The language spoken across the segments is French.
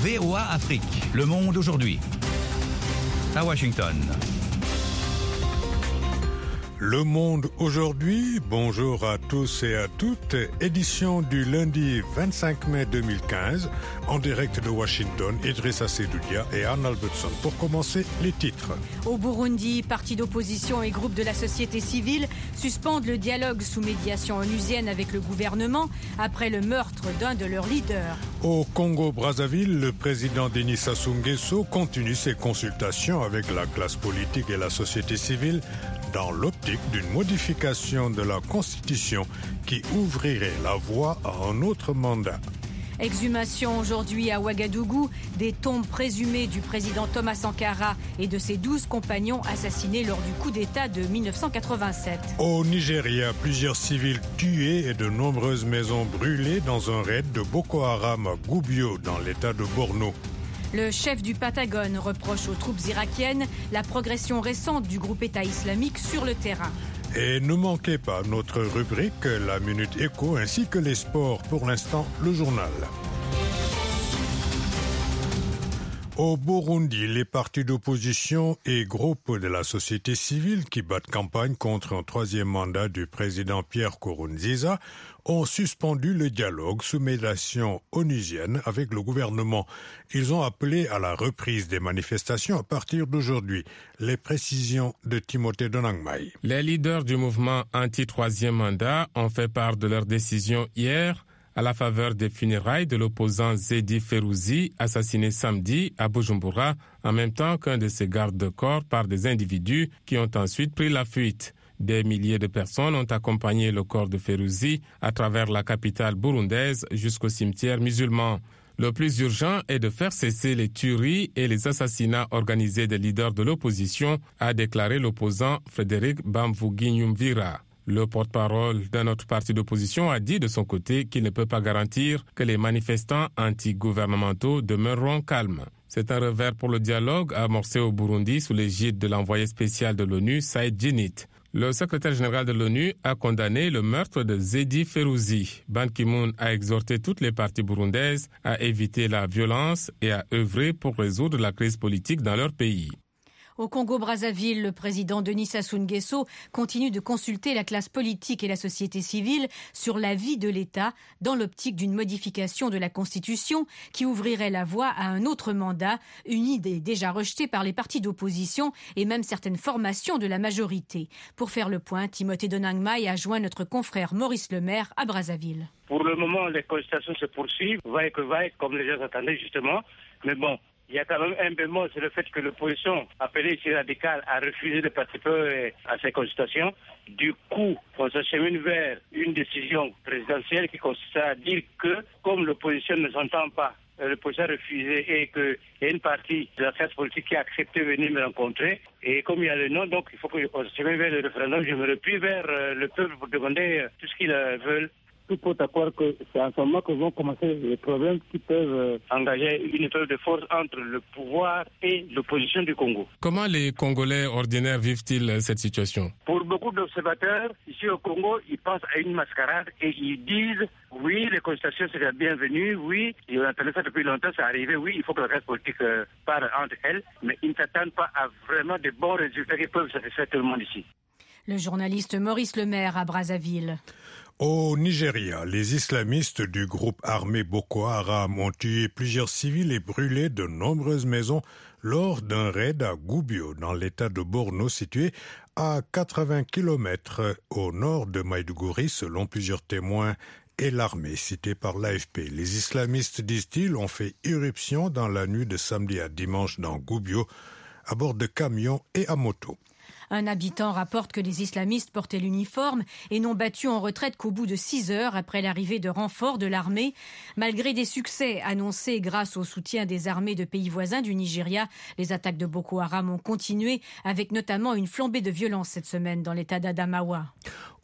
VOA Afrique, le monde aujourd'hui. À Washington. Le monde aujourd'hui, bonjour à tous et à toutes, édition du lundi 25 mai 2015, en direct de Washington, Idrissa Sedoudia et Anne Albertson. Pour commencer, les titres. Au Burundi, partis d'opposition et groupes de la société civile suspendent le dialogue sous médiation onusienne avec le gouvernement après le meurtre d'un de leurs leaders. Au Congo-Brazzaville, le président Denis Sassou Nguesso continue ses consultations avec la classe politique et la société civile dans l'optique d'une modification de la Constitution qui ouvrirait la voie à un autre mandat. Exhumation aujourd'hui à Ouagadougou des tombes présumées du président Thomas Sankara et de ses 12 compagnons assassinés lors du coup d'État de 1987. Au Nigeria, plusieurs civils tués et de nombreuses maisons brûlées dans un raid de Boko Haram à Goubio dans l'état de Borno. Le chef du Patagone reproche aux troupes irakiennes la progression récente du groupe État islamique sur le terrain. Et ne manquez pas notre rubrique, la Minute Éco, ainsi que les sports. Pour l'instant, le journal. Au Burundi, les partis d'opposition et groupes de la société civile qui battent campagne contre un troisième mandat du président Pierre Nkurunziza ont suspendu le dialogue sous médiation onusienne avec le gouvernement. Ils ont appelé à la reprise des manifestations à partir d'aujourd'hui. Les précisions de Timothée Donangmai. Les leaders du mouvement anti-troisième mandat ont fait part de leur décision hier à la faveur des funérailles de l'opposant Zedi Ferouzi, assassiné samedi à Bujumbura, en même temps qu'un de ses gardes-corps par des individus qui ont ensuite pris la fuite. Des milliers de personnes ont accompagné le corps de Ferouzi à travers la capitale burundaise jusqu'au cimetière musulman. Le plus urgent est de faire cesser les tueries et les assassinats organisés des leaders de l'opposition, a déclaré l'opposant Frédéric Bamvuginyumvira. Le porte-parole d'un autre parti d'opposition a dit de son côté qu'il ne peut pas garantir que les manifestants anti-gouvernementaux demeureront calmes. C'est un revers pour le dialogue amorcé au Burundi sous l'égide de l'envoyé spécial de l'ONU, Saïd Djinnit. Le secrétaire général de l'ONU a condamné le meurtre de Zedi Ferouzi. Ban Ki-moon a exhorté toutes les parties burundaises à éviter la violence et à œuvrer pour résoudre la crise politique dans leur pays. Au Congo-Brazzaville, le président Denis Sassou Nguesso continue de consulter la classe politique et la société civile sur la vie de l'État dans l'optique d'une modification de la Constitution qui ouvrirait la voie à un autre mandat, une idée déjà rejetée par les partis d'opposition et même certaines formations de la majorité. Pour faire le point, Timothée Donangmai a joint notre confrère Maurice Lemaire à Brazzaville. Pour le moment, les consultations se poursuivent, vaille que vaille, comme les gens attendaient justement, mais bon. Il y a quand même un bémol, c'est le fait que l'opposition, appelée ici radicale, a refusé de participer à ces consultations. Du coup, on s'achemine vers une décision présidentielle qui consiste à dire que, comme l'opposition ne s'entend pas, l'opposition a refusé et qu'il y a une partie de la classe politique qui a accepté de venir me rencontrer. Et comme il y a le nom, donc il faut qu'on s'achemine vers le référendum. Je me replie vers le peuple pour demander tout ce qu'ils veulent. Tout porte à croire que c'est en ce moment que vont commencer les problèmes qui peuvent engager une épreuve de force entre le pouvoir et l'opposition du Congo. Comment les Congolais ordinaires vivent-ils cette situation? Pour beaucoup d'observateurs, ici au Congo, ils pensent à une mascarade et ils disent oui, les consultations c'est la bienvenue, oui, et on attendait ça depuis longtemps, c'est arrivé, oui, il faut que la classe politique parle entre elles, mais ils ne s'attendent pas à vraiment de bons résultats qui peuvent satisfaire tout le monde ici. Le journaliste Maurice Lemaire à Brazzaville. Au Nigeria, les islamistes du groupe armé Boko Haram ont tué plusieurs civils et brûlé de nombreuses maisons lors d'un raid à Goubio, dans l'état de Borno, situé à 80 km au nord de Maïdougouri, selon plusieurs témoins et l'armée citée par l'AFP. Les islamistes, disent-ils, ont fait irruption dans la nuit de samedi à dimanche dans Goubio, à bord de camions et à moto. Un habitant rapporte que les islamistes portaient l'uniforme et n'ont battu en retraite qu'au bout de 6 heures après l'arrivée de renforts de l'armée. Malgré des succès annoncés grâce au soutien des armées de pays voisins du Nigeria, les attaques de Boko Haram ont continué avec notamment une flambée de violence cette semaine dans l'état d'Adamawa.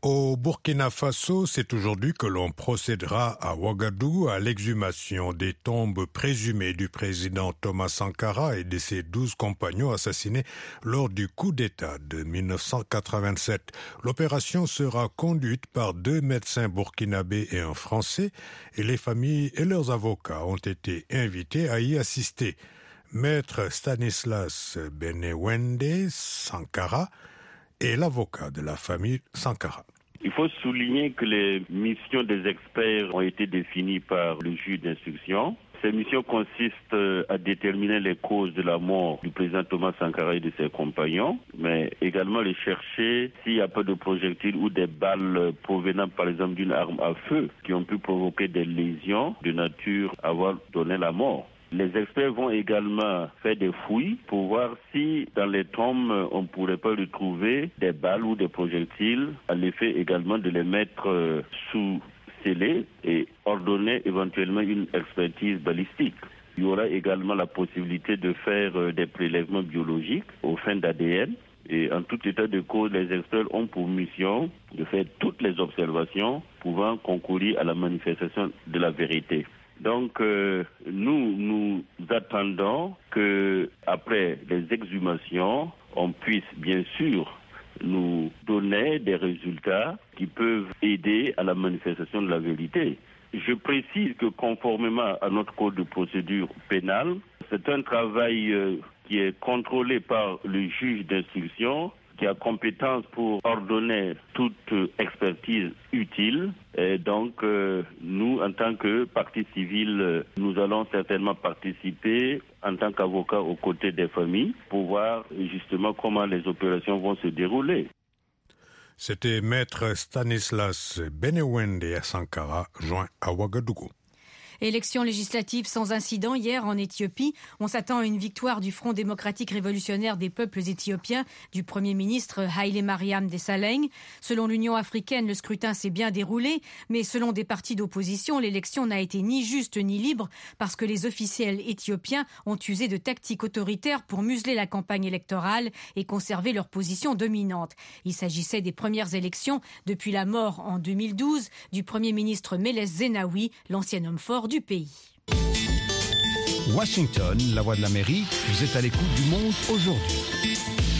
Au Burkina Faso, c'est aujourd'hui que l'on procédera à Ouagadougou à l'exhumation des tombes présumées du président Thomas Sankara et de ses 12 compagnons assassinés lors du coup d'État de 1987. L'opération sera conduite par 2 médecins burkinabés et un Français et les familles et leurs avocats ont été invités à y assister. Maître Stanislas Benewende Sankara est l'avocat de la famille Sankara. Il faut souligner que les missions des experts ont été définies par le juge d'instruction. Ces missions consistent à déterminer les causes de la mort du président Thomas Sankara et de ses compagnons, mais également les chercher s'il n'y a pas de projectiles ou des balles provenant par exemple d'une arme à feu qui ont pu provoquer des lésions de nature à avoir donné la mort. Les experts vont également faire des fouilles pour voir si dans les tombes on ne pourrait pas retrouver des balles ou des projectiles, à l'effet également de les mettre sous scellés et ordonner éventuellement une expertise balistique. Il y aura également la possibilité de faire des prélèvements biologiques aux fins d'ADN. Et en tout état de cause, les experts ont pour mission de faire toutes les observations pouvant concourir à la manifestation de la vérité. Donc, nous attendons que après les exhumations, on puisse bien sûr nous donner des résultats qui peuvent aider à la manifestation de la vérité. Je précise que conformément à notre code de procédure pénale, c'est un travail qui est contrôlé par le juge d'instruction qui a compétence pour ordonner toute expertise utile. Et donc, nous, en tant que partie civile, nous allons certainement participer en tant qu'avocats aux côtés des familles pour voir justement comment les opérations vont se dérouler. C'était Maître Stanislas Benewende Sankara, joint à Ouagadougou. Élection législative sans incident hier en Éthiopie. On s'attend à une victoire du Front démocratique révolutionnaire des peuples éthiopiens du Premier ministre Haïlé Mariam Desalegn. Selon l'Union africaine, le scrutin s'est bien déroulé, mais selon des partis d'opposition, l'élection n'a été ni juste ni libre parce que les officiels éthiopiens ont usé de tactiques autoritaires pour museler la campagne électorale et conserver leur position dominante. Il s'agissait des premières élections depuis la mort en 2012 du Premier ministre Meles Zenawi, l'ancien homme fort du pays. Washington, la voix de l'Amérique, vous êtes à l'écoute du monde aujourd'hui.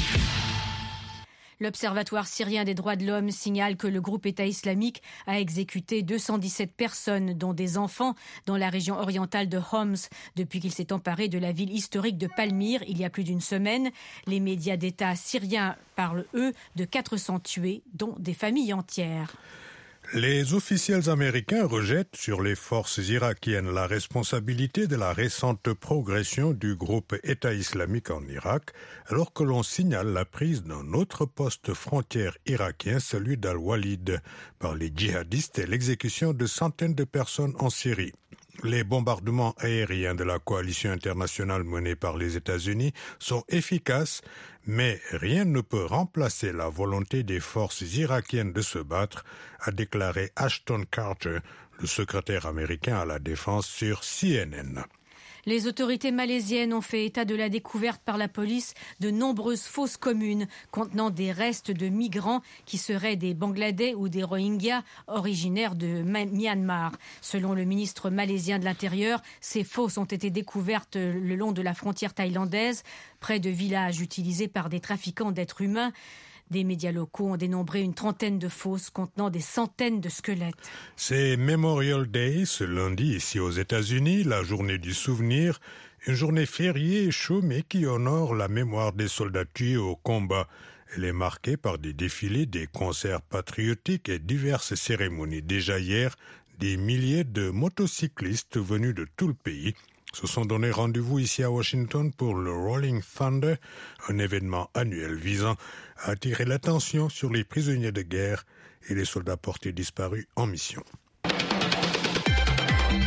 L'Observatoire syrien des droits de l'homme signale que le groupe État islamique a exécuté 217 personnes, dont des enfants, dans la région orientale de Homs, depuis qu'il s'est emparé de la ville historique de Palmyre il y a plus d'une semaine. Les médias d'État syriens parlent, eux, de 400 tués, dont des familles entières. Les officiels américains rejettent sur les forces irakiennes la responsabilité de la récente progression du groupe État islamique en Irak, alors que l'on signale la prise d'un autre poste frontière irakien, celui d'Al-Walid, par les djihadistes et l'exécution de centaines de personnes en Syrie. Les bombardements aériens de la coalition internationale menée par les États-Unis sont efficaces, mais rien ne peut remplacer la volonté des forces irakiennes de se battre, a déclaré Ashton Carter, le secrétaire américain à la défense sur CNN. Les autorités malaisiennes ont fait état de la découverte par la police de nombreuses fosses communes contenant des restes de migrants qui seraient des Bangladais ou des Rohingyas originaires de Myanmar. Selon le ministre malaisien de l'Intérieur, ces fosses ont été découvertes le long de la frontière thaïlandaise, près de villages utilisés par des trafiquants d'êtres humains. Des médias locaux ont dénombré une trentaine de fosses contenant des centaines de squelettes. C'est Memorial Day ce lundi ici aux États-Unis, la journée du souvenir, une journée fériée et chômée qui honore la mémoire des soldats tués au combat. Elle est marquée par des défilés, des concerts patriotiques et diverses cérémonies. Déjà hier, des milliers de motocyclistes venus de tout le pays se sont donné rendez-vous ici à Washington pour le Rolling Thunder, un événement annuel visant à attirer l'attention sur les prisonniers de guerre et les soldats portés disparus en mission.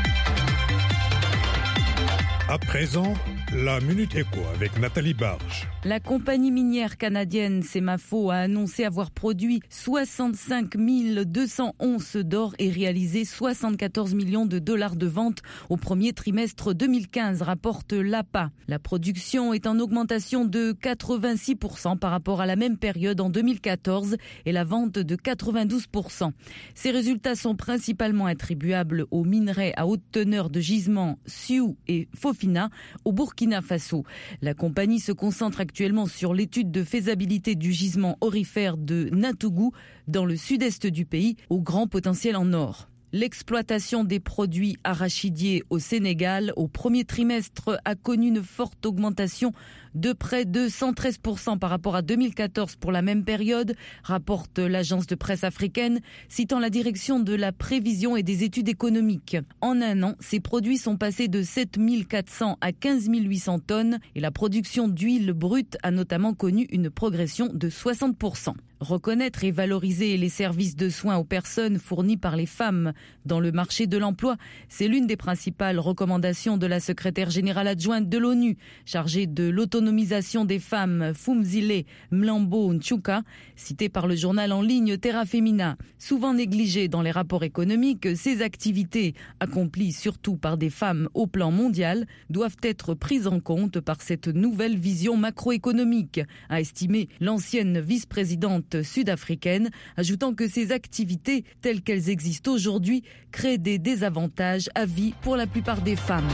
À présent, la Minute Écho avec Nathalie Barge. La compagnie minière canadienne Semafo a annoncé avoir produit 65 200 onces d'or et réalisé 74 millions de dollars de vente au premier trimestre 2015, rapporte l'APA. La production est en augmentation de 86% par rapport à la même période en 2014 et la vente de 92%. Ces résultats sont principalement attribuables aux minerais à haute teneur de gisements Sioux et Fofina au Burkina Faso. La compagnie se concentre actuellement sur l'étude de faisabilité du gisement aurifère de Natougou dans le sud-est du pays, au grand potentiel en or. L'exploitation des produits arachidiers au Sénégal au premier trimestre a connu une forte augmentation de près de 113% par rapport à 2014 pour la même période, rapporte l'agence de presse africaine, citant la direction de la prévision et des études économiques. En un an, ces produits sont passés de 7 400 à 15 800 tonnes et la production d'huile brute a notamment connu une progression de 60%. Reconnaître et valoriser les services de soins aux personnes fournis par les femmes dans le marché de l'emploi, c'est l'une des principales recommandations de la secrétaire générale adjointe de l'ONU, chargée de l'autonomisation des femmes, Phumzile Mlambo Nchuka, citée par le journal en ligne Terra Femina. Souvent négligée dans les rapports économiques, ces activités, accomplies surtout par des femmes au plan mondial, doivent être prises en compte par cette nouvelle vision macroéconomique, a estimé l'ancienne vice-présidente sud-africaine, ajoutant que ces activités, telles qu'elles existent aujourd'hui, créent des désavantages à vie pour la plupart des femmes.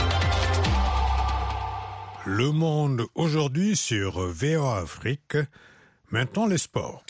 Le Monde aujourd'hui sur VOA Afrique. Maintenant les sports.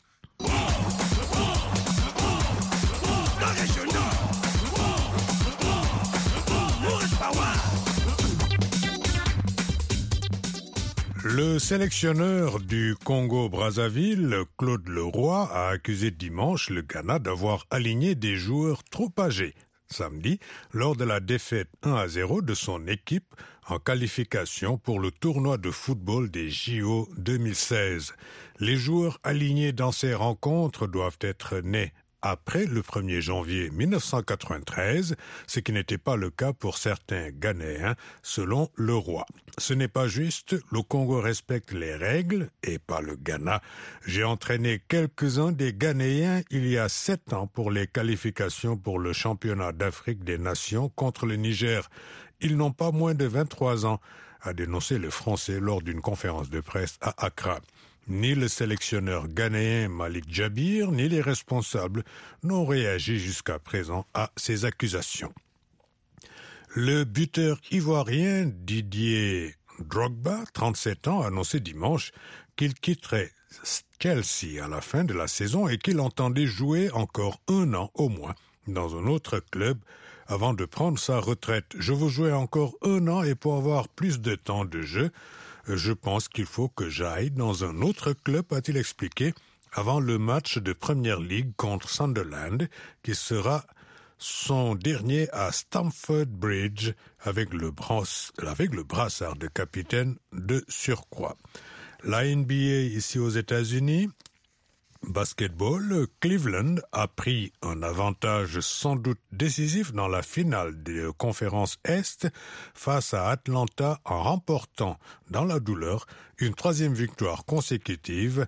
Le sélectionneur du Congo-Brazzaville, Claude Leroy, a accusé dimanche le Ghana d'avoir aligné des joueurs trop âgés samedi lors de la défaite 1-0 de son équipe en qualification pour le tournoi de football des JO 2016. Les joueurs alignés dans ces rencontres doivent être nés après le 1er janvier 1993, ce qui n'était pas le cas pour certains Ghanéens, selon Leroy. Ce n'est pas juste, le Congo respecte les règles et pas le Ghana. J'ai entraîné quelques-uns des Ghanéens il y a 7 ans pour les qualifications pour le championnat d'Afrique des Nations contre le Niger. Ils n'ont pas moins de 23 ans, a dénoncé le Français lors d'une conférence de presse à Accra. Ni le sélectionneur ghanéen Malik Djabir, ni les responsables n'ont réagi jusqu'à présent à ces accusations. Le buteur ivoirien Didier Drogba, 37 ans, a annoncé dimanche qu'il quitterait Chelsea à la fin de la saison et qu'il entendait jouer encore 1 an au moins dans un autre club avant de prendre sa retraite. Je veux jouer encore 1 an et pour avoir plus de temps de jeu, je pense qu'il faut que j'aille dans un autre club, a-t-il expliqué, avant le match de Première Ligue contre Sunderland, qui sera son dernier à Stamford Bridge avec le brassard de capitaine de surcroît. La NBA ici aux États-Unis, basketball, Cleveland a pris un avantage sans doute décisif dans la finale de conférence Est face à Atlanta en remportant dans la douleur une 3e victoire consécutive,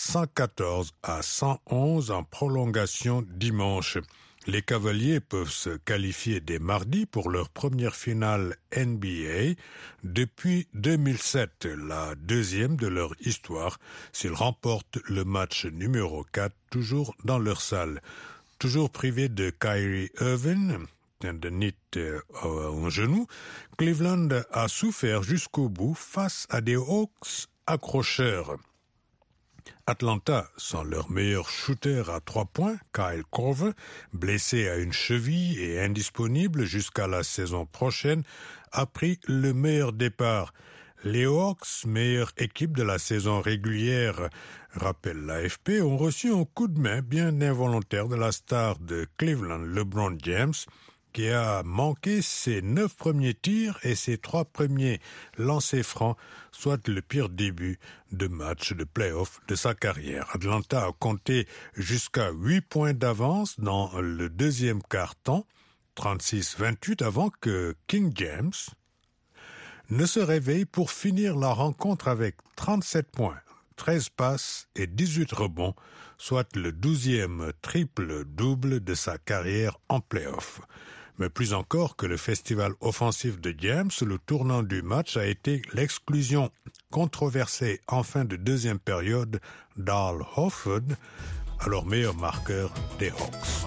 114-111 en prolongation dimanche. Les Cavaliers peuvent se qualifier dès mardi pour leur première finale NBA depuis 2007, la 2e de leur histoire, s'ils remportent le match numéro 4, toujours dans leur salle. Toujours privé de Kyrie Irving, tendinite au genou, Cleveland a souffert jusqu'au bout face à des Hawks accrocheurs. Atlanta, sans leur meilleur shooter à 3 points, Kyle Korver, blessé à une cheville et indisponible jusqu'à la saison prochaine, a pris le meilleur départ. Les Hawks, meilleure équipe de la saison régulière, rappelle l'AFP, ont reçu un coup de main bien involontaire de la star de Cleveland, LeBron James, qui a manqué ses 9 premiers tirs et ses 3 premiers lancers francs, soit le pire début de match de play-off de sa carrière. Atlanta a compté jusqu'à 8 points d'avance dans le deuxième quart-temps, 36-28 avant que King James ne se réveille pour finir la rencontre avec 37 points, 13 passes et 18 rebonds, soit le 12e triple-double de sa carrière en play-off. Mais plus encore que le festival offensif de James, le tournant du match a été l'exclusion controversée en fin de deuxième période d'Al Horford, alors meilleur marqueur des Hawks.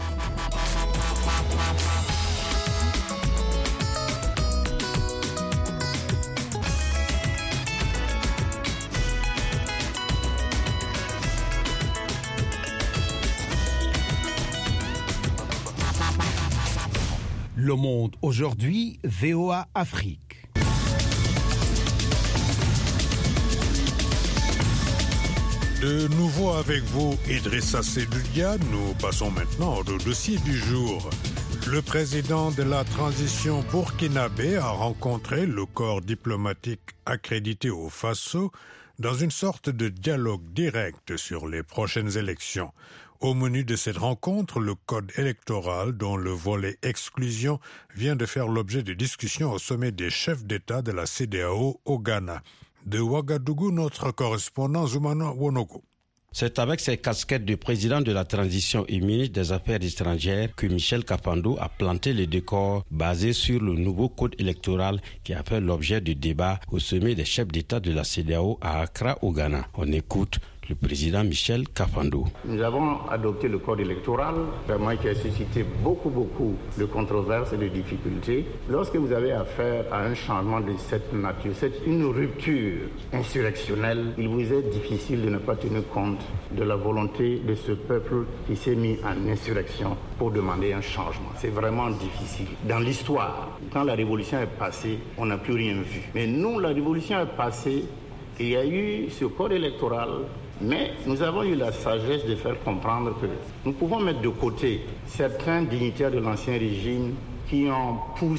Le Monde aujourd'hui, VOA Afrique. De nouveau avec vous, Idrissa Seloudia. Nous passons maintenant au dossier du jour. Le président de la transition burkinabé a rencontré le corps diplomatique accrédité au Faso dans une sorte de dialogue direct sur les prochaines élections. Au menu de cette rencontre, le code électoral dont le volet exclusion vient de faire l'objet de discussions au sommet des chefs d'État de la CEDEAO au Ghana. De Ouagadougou, notre correspondant Zoumana Wonogo. C'est avec ses casquettes de président de la transition et ministre des Affaires étrangères que Michel Kafando a planté le décor basé sur le nouveau code électoral qui a fait l'objet de débats au sommet des chefs d'État de la CEDEAO à Accra au Ghana. On écoute le président Michel Kafando. Nous avons adopté le code électoral, vraiment qui a suscité beaucoup de controverses et de difficultés. Lorsque vous avez affaire à un changement de cette nature, c'est une rupture insurrectionnelle, il vous est difficile de ne pas tenir compte de la volonté de ce peuple qui s'est mis en insurrection pour demander un changement. C'est vraiment difficile. Dans l'histoire, quand la révolution est passée, on n'a plus rien vu. Mais nous, la révolution est passée, il y a eu ce code électoral. Mais nous avons eu la sagesse de faire comprendre que nous pouvons mettre de côté certains dignitaires de l'ancien régime qui ont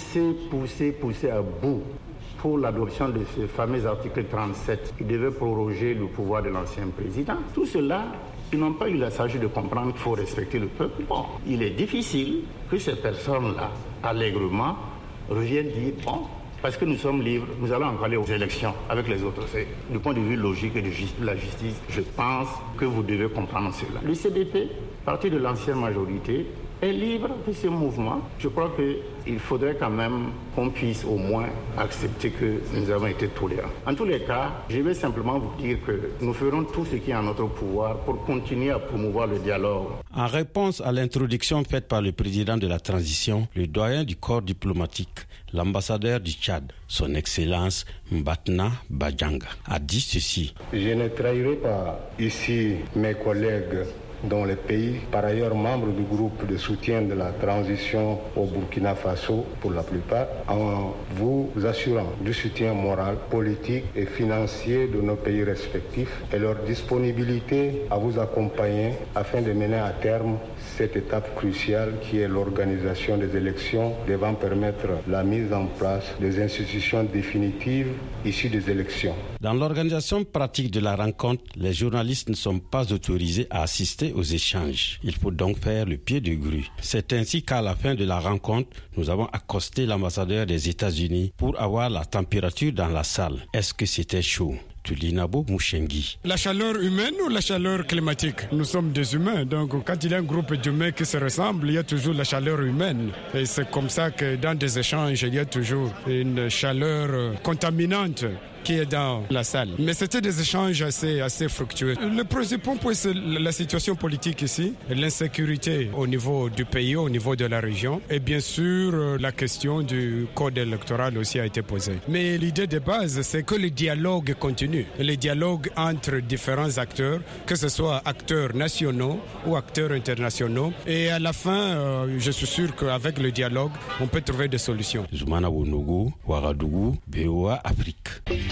poussé à bout pour l'adoption de ce fameux article 37 qui devait proroger le pouvoir de l'ancien président. Tout cela, ils n'ont pas eu la sagesse de comprendre qu'il faut respecter le peuple. Bon, il est difficile que ces personnes-là, allègrement, reviennent dire, bon, parce que nous sommes libres, nous allons encore aller aux élections avec les autres. C'est du point de vue logique et de la justice, je pense que vous devez comprendre cela. Le CDP, parti de l'ancienne majorité, est libre de ce mouvement. Je crois qu'il faudrait quand même qu'on puisse au moins accepter que nous avons été tolérants. En tous les cas, je vais simplement vous dire que nous ferons tout ce qui est en notre pouvoir pour continuer à promouvoir le dialogue. En réponse à l'introduction faite par le président de la transition, le doyen du corps diplomatique, l'ambassadeur du Tchad, son Excellence Mbatna Bajanga, a dit ceci. Je ne trahirai pas ici mes collègues dans les pays, par ailleurs membres du groupe de soutien de la transition au Burkina Faso pour la plupart, en vous assurant du soutien moral, politique et financier de nos pays respectifs et leur disponibilité à vous accompagner afin de mener à terme cette étape cruciale qui est l'organisation des élections devant permettre la mise en place des institutions définitives issues des élections. Dans l'organisation pratique de la rencontre, les journalistes ne sont pas autorisés à assister aux échanges. Il faut donc faire le pied de grue. C'est ainsi qu'à la fin de la rencontre, nous avons accosté l'ambassadeur des États-Unis pour avoir la température dans la salle. Est-ce que c'était chaud? Tulinabo Mouchengi. La chaleur humaine ou la chaleur climatique? Nous sommes des humains, donc quand il y a un groupe d'humains qui se ressemblent, il y a toujours la chaleur humaine. Et c'est comme ça que dans des échanges, il y a toujours une chaleur contaminante qui est dans la salle. Mais c'était des échanges assez fructueux. Le principal point, c'est la situation politique ici, l'insécurité au niveau du pays, au niveau de la région, et bien sûr, la question du code électoral aussi a été posée. Mais l'idée de base, c'est que le dialogue continue. Le dialogue entre différents acteurs, que ce soit acteurs nationaux ou acteurs internationaux. Et à la fin, je suis sûr qu'avec le dialogue, on peut trouver des solutions. Zoumana Wonogo, Ouagadougou, VOA Afrique.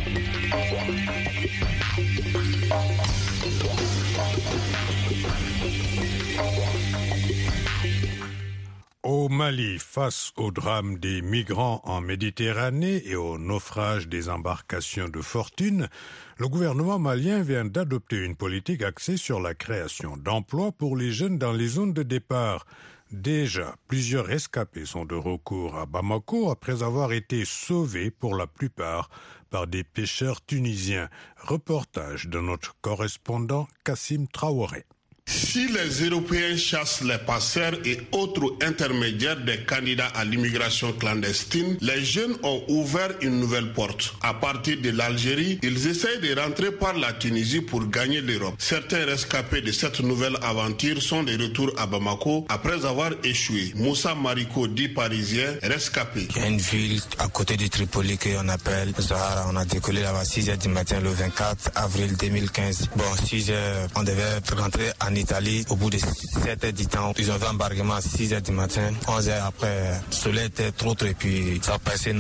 Au Mali, face au drame des migrants en Méditerranée et au naufrage des embarcations de fortune, le gouvernement malien vient d'adopter une politique axée sur la création d'emplois pour les jeunes dans les zones de départ. Déjà, plusieurs rescapés sont de retour à Bamako après avoir été sauvés pour la plupart par des pêcheurs tunisiens. Reportage de notre correspondant Kassim Traoré. Si les Européens chassent les passeurs et autres intermédiaires des candidats à l'immigration clandestine, les jeunes ont ouvert une nouvelle porte. À partir de l'Algérie, ils essayent de rentrer par la Tunisie pour gagner l'Europe. Certains rescapés de cette nouvelle aventure sont de retour à Bamako après avoir échoué. Moussa Mariko, dit parisien, rescapé. Il y a une ville à côté de Tripoli qu'on appelle Zahara. On a décollé là-bas à 6h du matin le 24 avril 2015. Bon, 6h, on devait rentrer en Italie. Au bout de 7h du temps, ils ont fait embarquement à 6h du matin. 11h après, le soleil était trop et puis ça a passé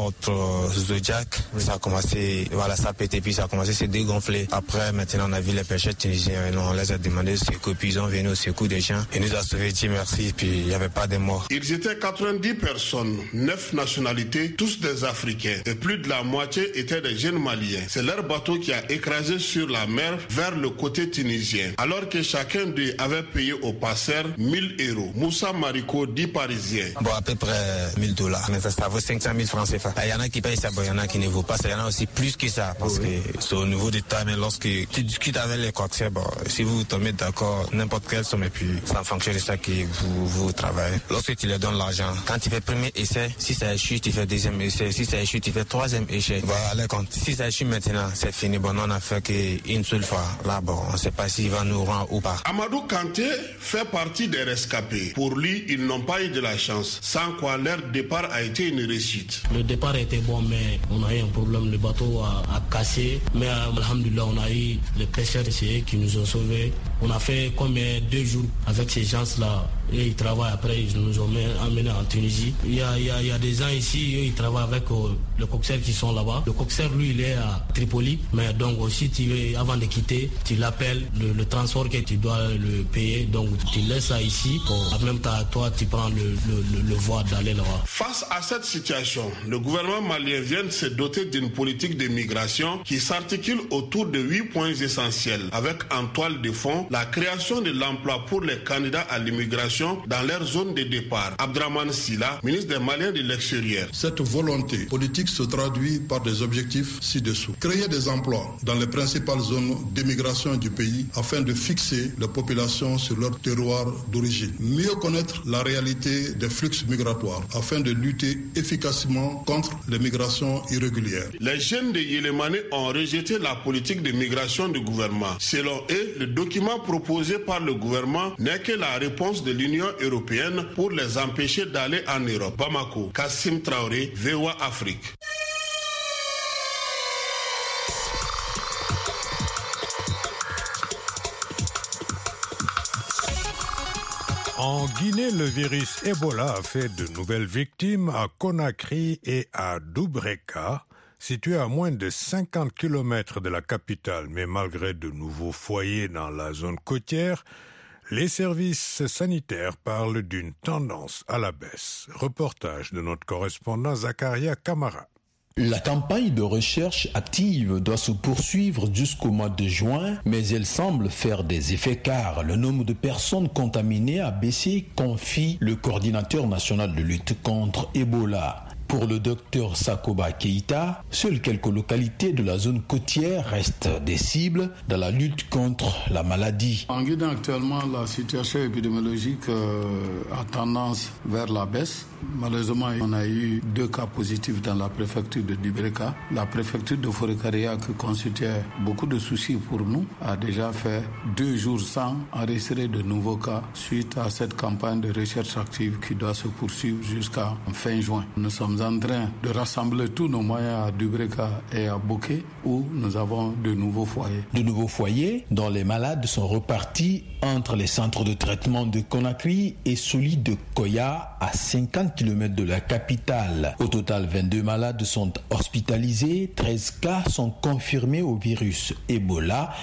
notre Zodiac. Ça a commencé, voilà, ça a pété puis ça a commencé à se dégonfler. Après, maintenant, on a vu les pêcheurs tunisiens. On les a demandé de secours puis ils ont venu au secours des gens. Ils nous ont sauvés, dit merci, puis il n'y avait pas de morts. Ils étaient 90 personnes, 9 nationalités, tous des Africains. Et plus de la moitié étaient des jeunes Maliens. C'est leur bateau qui a écrasé sur la mer vers le côté tunisien. Alors que chacun d'eux avait payé au passeur 1000 €. Moussa Mariko, dit parisien. Bon, à peu près $1000. Mais ça vaut 500 000 francs CFA. Il y en a qui payent ça, il y en a qui ne vaut pas ça. Il y en a aussi plus que ça. Parce que c'est au niveau du temps, mais lorsque tu discutes avec les coxers, bon, si vous tombez d'accord, n'importe quelle somme, et puis c'est en fonction de ça que vous travaillez. Lorsque tu leur donnes l'argent, quand tu fais premier essai, si ça échoue, tu fais deuxième essai. Si ça échoue, tu fais troisième essai. Voilà, les comptes. Si ça échoue maintenant, c'est fini. Bon, on a fait qu'une seule fois. Là, bon, on ne sait pas s'il va nous rendre ou pas. Amadou Kanté fait partie des rescapés. Pour lui, ils n'ont pas eu de la chance, sans quoi leur départ a été une réussite. Le départ était bon, mais on a eu un problème, le bateau a cassé. Mais alhamdoulilah, on a eu les pêcheurs qui nous ont sauvés. On a fait comme 2 jours avec ces gens-là. Et ils travaillent après, ils nous ont emmenés en Tunisie. Il y a des gens ici, ils travaillent avec le coxeur qui sont là-bas. Le coxeur, lui, il est à Tripoli. Mais donc aussi, avant de quitter, tu l'appelles, le transport que tu dois le payer. Donc tu laisses ça ici. En même temps, toi, tu prends le voie d'aller là-bas. Face à cette situation, le gouvernement malien vient de se doter d'une politique de migration qui s'articule autour de 8 points essentiels. Avec en toile de fond la création de l'emploi pour les candidats à l'immigration dans leur zone de départ. Abdraman Sila, ministre des Maliens de l'extérieur. Cette volonté politique se traduit par des objectifs ci-dessous. Créer des emplois dans les principales zones d'émigration du pays afin de fixer les populations sur leur terroir d'origine. Mieux connaître la réalité des flux migratoires afin de lutter efficacement contre les migrations irrégulières. Les jeunes de Yélémané ont rejeté la politique de migration du gouvernement. Selon eux, le document proposé par le gouvernement n'est que la réponse de l'Union européenne pour les empêcher d'aller en Europe. Bamako, Kassim Traoré, VOA Afrique. En Guinée, le virus Ebola a fait de nouvelles victimes à Conakry et à Doubreka, situés à moins de 50 km de la capitale. Mais malgré de nouveaux foyers dans la zone côtière, les services sanitaires parlent d'une tendance à la baisse. Reportage de notre correspondant Zakaria Kamara. La campagne de recherche active doit se poursuivre jusqu'au mois de juin, mais elle semble faire des effets car le nombre de personnes contaminées a baissé, confie le coordinateur national de lutte contre Ebola. Pour le docteur Sakoba Keïta, seules quelques localités de la zone côtière restent des cibles dans la lutte contre la maladie. En Guinée, actuellement, la situation épidémiologique a tendance vers la baisse. Malheureusement, on a eu 2 cas positifs dans la préfecture de Doubreka. La préfecture de Forêt-Karia, qui constituait beaucoup de soucis pour nous, a déjà fait 2 jours sans enregistrer de nouveaux cas suite à cette campagne de recherche active qui doit se poursuivre jusqu'à fin juin. Nous sommes en train de rassembler tous nos moyens à Doubreka et à Boké où nous avons de nouveaux foyers. De nouveaux foyers dont les malades sont repartis entre les centres de traitement de Conakry et celui de Koya à 50 km de la capitale. Au total, 22 malades sont hospitalisés, 13 cas sont confirmés au virus Ebola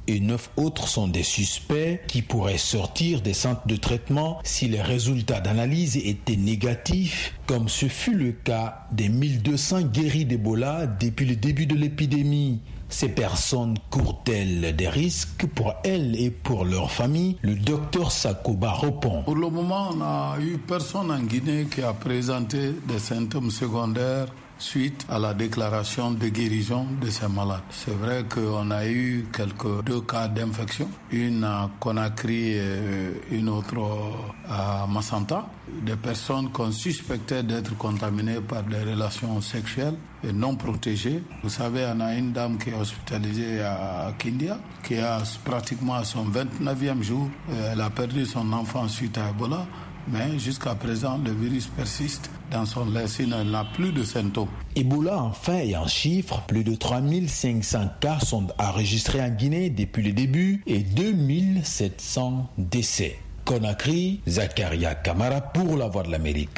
et 9 autres sont des suspects qui pourraient sortir des centres de traitement si les résultats d'analyse étaient négatifs, comme ce fut le cas des 1200 guéris d'Ebola depuis le début de l'épidémie. Ces personnes courent-elles des risques pour elles et pour leur famille? Le docteur Sakoba répond. Pour le moment, on n'a eu personne en Guinée qui a présenté des symptômes secondaires suite à la déclaration de guérison de ces malades. C'est vrai qu'on a eu deux cas d'infection, une à Conakry et une autre à Massanta, des personnes qu'on suspectait d'être contaminées par des relations sexuelles et non protégées. Vous savez, on a une dame qui est hospitalisée à Kindia, qui a pratiquement à son 29e jour, elle a perdu son enfant suite à Ebola. Mais jusqu'à présent, le virus persiste dans son lait, sinon elle n'a plus de symptômes. Ebola, enfin, et en chiffres, plus de 3500 cas sont enregistrés en Guinée depuis le début et 2700 décès. Conakry, Zakaria Kamara pour la Voix de l'Amérique.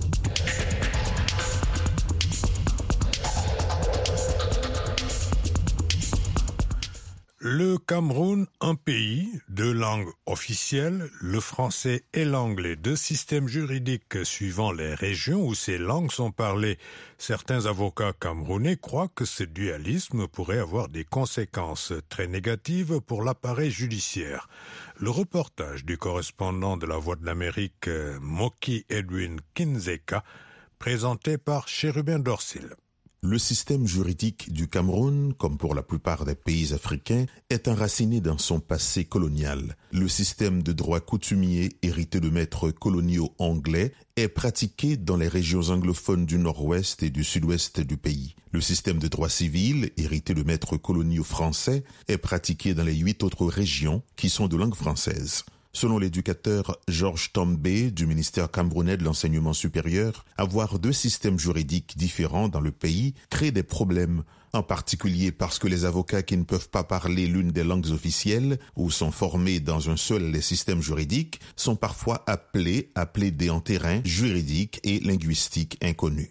Le Cameroun, un pays de langue officielle, le français et l'anglais, deux systèmes juridiques suivant les régions où ces langues sont parlées. Certains avocats camerounais croient que ce dualisme pourrait avoir des conséquences très négatives pour l'appareil judiciaire. Le reportage du correspondant de la Voix de l'Amérique, Moki Edwin Kinzeka, présenté par Chérubin Dorsil. Le système juridique du Cameroun, comme pour la plupart des pays africains, est enraciné dans son passé colonial. Le système de droit coutumier, hérité de maîtres coloniaux anglais, est pratiqué dans les régions anglophones du nord-ouest et du sud-ouest du pays. Le système de droit civil, hérité de maîtres coloniaux français, est pratiqué dans les 8 autres régions qui sont de langue française. Selon l'éducateur Georges Tombé du ministère camerounais de l'enseignement supérieur, avoir deux systèmes juridiques différents dans le pays crée des problèmes, en particulier parce que les avocats qui ne peuvent pas parler l'une des langues officielles ou sont formés dans un seul des systèmes juridiques sont parfois appelés à plaider en terrain juridique et linguistique inconnu.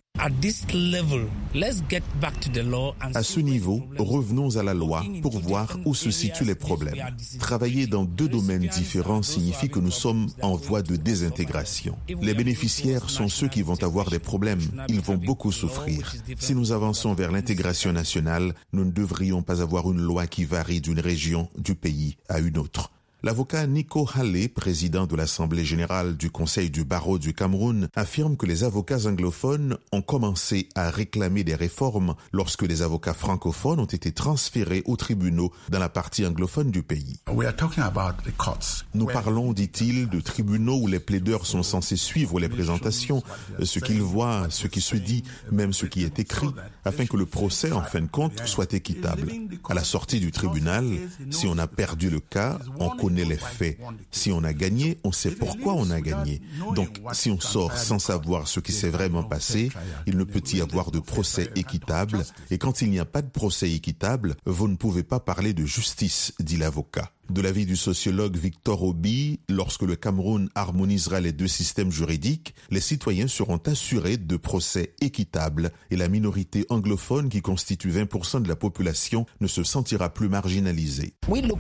À ce niveau, revenons à la loi pour voir où se situent les problèmes. Travailler dans deux domaines différents signifie que nous sommes en voie de désintégration. Les bénéficiaires sont ceux qui vont avoir des problèmes. Ils vont beaucoup souffrir. Si nous avançons vers l'intégration nationale, nous ne devrions pas avoir une loi qui varie d'une région du pays à une autre. L'avocat Nico Hallé, président de l'Assemblée générale du Conseil du barreau du Cameroun, affirme que les avocats anglophones ont commencé à réclamer des réformes lorsque les avocats francophones ont été transférés aux tribunaux dans la partie anglophone du pays. Nous parlons, dit-il, de tribunaux où les plaideurs sont censés suivre les présentations, ce qu'ils voient, ce qui se dit, même ce qui est écrit, afin que le procès, en fin de compte, soit équitable. À la sortie du tribunal, si on a perdu le cas, on connaît les faits. Si on a gagné, on sait pourquoi on a gagné. Donc, si on sort sans savoir ce qui s'est vraiment passé, il ne peut y avoir de procès équitable. Et quand il n'y a pas de procès équitable, vous ne pouvez pas parler de justice, dit l'avocat. De l'avis du sociologue Victor Obi, lorsque le Cameroun harmonisera les deux systèmes juridiques, les citoyens seront assurés de procès équitables et la minorité anglophone qui constitue 20% de la population ne se sentira plus marginalisée.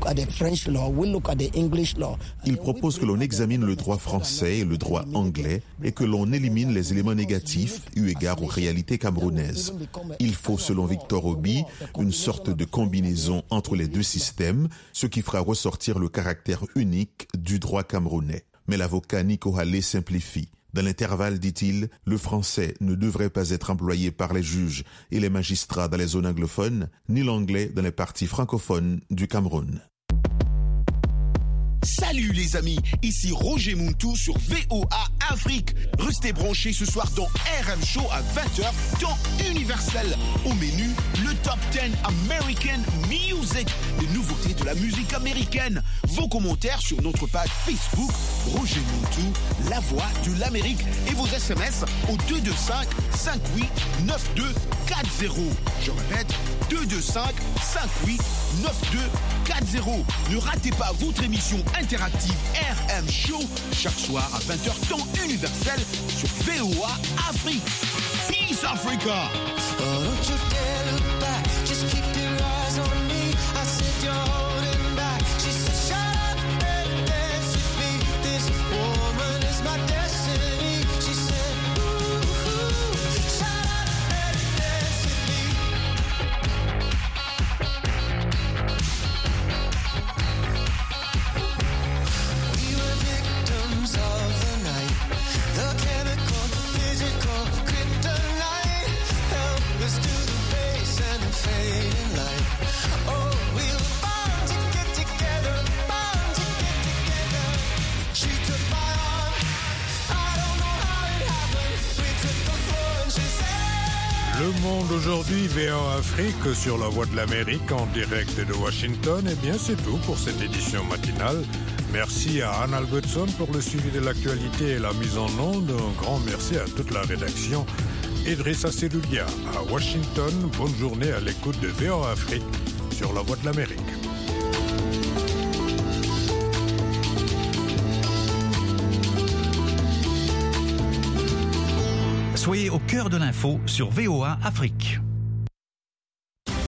Il propose que l'on examine le droit français et le droit anglais et que l'on élimine les éléments négatifs eu égard aux réalités camerounaises. Il faut, selon Victor Obi, une sorte de combinaison entre les deux systèmes, ce qui fera ressortir le caractère unique du droit camerounais. Mais l'avocat Nico Hallé simplifie. Dans l'intervalle, dit-il, le français ne devrait pas être employé par les juges et les magistrats dans les zones anglophones, ni l'anglais dans les parties francophones du Cameroun. Salut les amis, ici Roger Muntu sur VOA Afrique. Restez branchés ce soir dans RM Show à 20h, temps universel. Au menu, le Top 10 American Music, les nouveautés de la musique américaine. Vos commentaires sur notre page Facebook, Roger Muntu, la voix de l'Amérique. Et vos SMS au 225 58 9240. Je répète, 225 58 9240. Ne ratez pas votre émission interactive RM Show chaque soir à 20h temps universel sur VOA Afrique. Peace Africa. Oh, don't you dare look back, just keep your eyes on me. I said you're holding back. monde aujourd'hui, VOA Afrique sur la Voix de l'Amérique en direct de Washington. Eh bien, c'est tout pour cette édition matinale. Merci à Anne Albertson pour le suivi de l'actualité et la mise en onde. Un grand merci à toute la rédaction. Idrissa Seloudia à Washington. Bonne journée à l'écoute de VOA Afrique sur la Voix de l'Amérique. Soyez au cœur de l'info sur VOA Afrique.